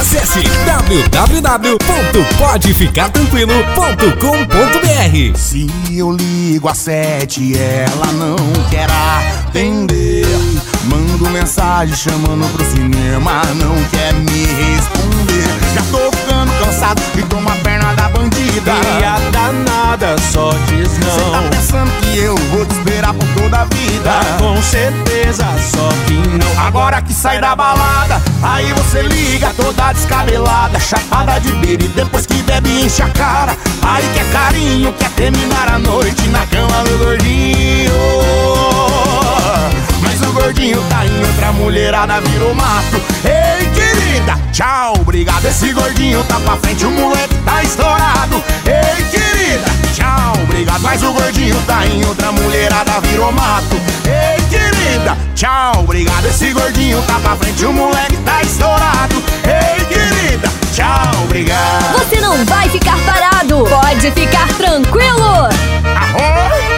Acesse www.podeficartranquilo.com.br. Se eu ligo às 7, ela não quer atender. Mando mensagem chamando pro cinema, não quer me responder. Já tô ficando cansado e tomo a perna da bandida. E a danada só diz não. Cê tá pensando que eu vou te esperar por toda a vida? Com certeza, só que não. Agora que sai da balada, aí você liga toda descabelada, chapada de beira e depois que bebe enche a cara. Aí quer carinho, quer terminar a noite na cama do gordinho. Mas o gordinho tá em outra, mulherada virou mato. Ei, querida, tchau, obrigado. Esse gordinho tá pra frente, o moleque tá estourado. Ei, querida, tchau, obrigado. Mas o gordinho tá em outra, mulherada virou mato. Ei, querida, tchau, obrigado. Esse gordinho tá pra frente, o moleque tá estourado. Ei, querida, tchau, obrigado. Você não vai ficar parado, pode ficar tranquilo. Arroz.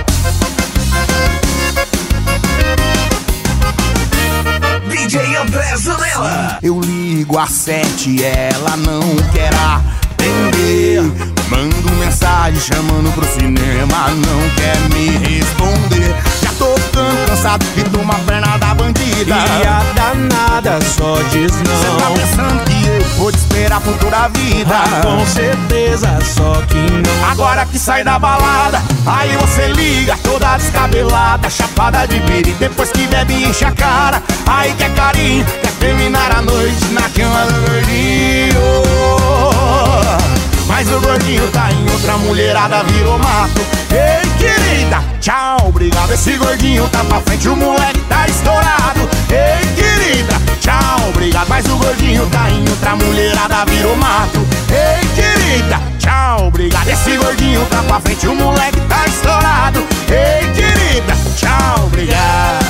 DJ André Zanella. Eu ligo às 7, ela não quer atender. Mando mensagem chamando pro cinema, não quer me responder. Já tô ficando cansado e tomo a perna da bandida. E a danada só diz não. Cê tá pensando que eu vou te esperar por toda a vida? Com certeza, só que não. Agora que sai da balada, aí você liga toda descabelada, chapada de beira e depois que bebe enche a cara. Aí quer carinho, quer terminar a noite na cama do gordinho. Mas o gordinho tá em outra, mulherada virou mato. Ei, querida, tchau, obrigado. Esse gordinho tá pra frente, o moleque tá estourado. Ei, querida, tchau, obrigado. Mas o gordinho tá em outra, mulherada virou mato. Ei, querida, tchau, obrigado. Esse gordinho tá pra frente, o moleque tá estourado. Ei, querida, tchau, obrigado.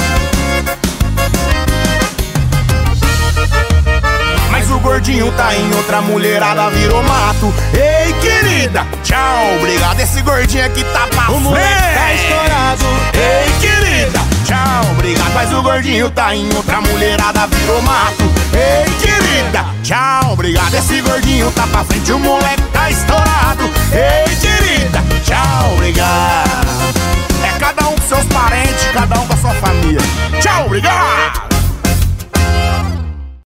Mas o gordinho tá em outra, mulherada virou mato. Ei, querida, tchau, obrigado. Esse gordinho aqui tá pra frente, o moleque tá estourado. Ei, querida, tchau, obrigado. Mas o gordinho tá em outra, mulherada virou mato. Ei, querida, tchau, obrigado. Esse gordinho tá pra frente, o moleque